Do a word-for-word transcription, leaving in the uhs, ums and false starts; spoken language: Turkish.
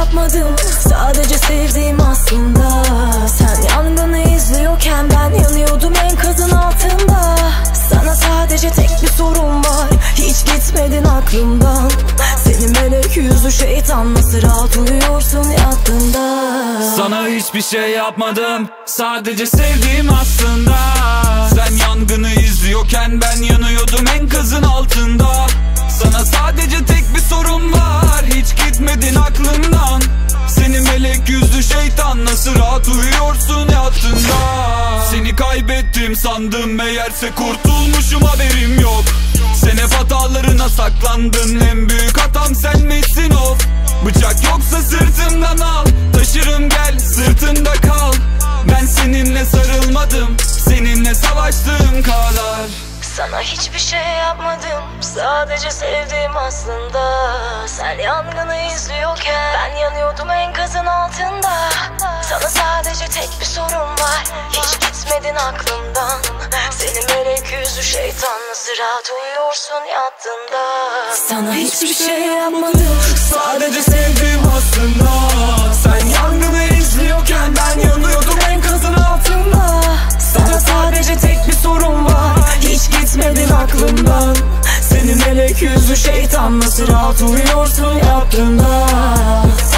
yapmadım, sadece sevdiğim aslında. Sen yangını izliyorken ben yanıyordum enkazın altında. Sana sadece tek bir sorun var, hiç gitmedin aklımdan. Seni melek yüzlü şeytan, nasıl rahat uyuyorsun yattığında. Sana hiçbir şey yapmadım, sadece sevdiğim aslında. Sen yangını izliyorken ben yanıyordum enkazın altında. Sana sadece tek bir sorun var, hiç gitmedin aklımdan. Seni melek yüzlü şeytan, nasıl rahat uyuyorsun yattığında. Seni kaybettim sandım, meğerse kurtulmuşum, haberim yok. Sen hep hatalarına saklandın, en büyük hatam sen misin of. Bıçak yoksa sırtımdan al, taşırım gel sırtında kal. Ben seninle sarılmadım, seninle savaştığım kadar. Sana hiçbir şey yapmadım, sadece sevdim aslında. Sen yangını izliyorken ben yanıyordum enkazın altında. Sana sadece tek bir sorun var, hiç gitmedin aklımdan. Seni melek yüzlü şeytan, nasıl rahat uyuyorsun yattığında. Sana hiçbir şey yapmadım, Sadece sevdim aslında. Sen yangını izliyorken ben yanıyordum enkazın altında. sana sadece tek bir sorun var, hiç gitmedin aklımdan. Seni melek yüzlü şeytan, nasıl rahat uyuyorsun yattığında.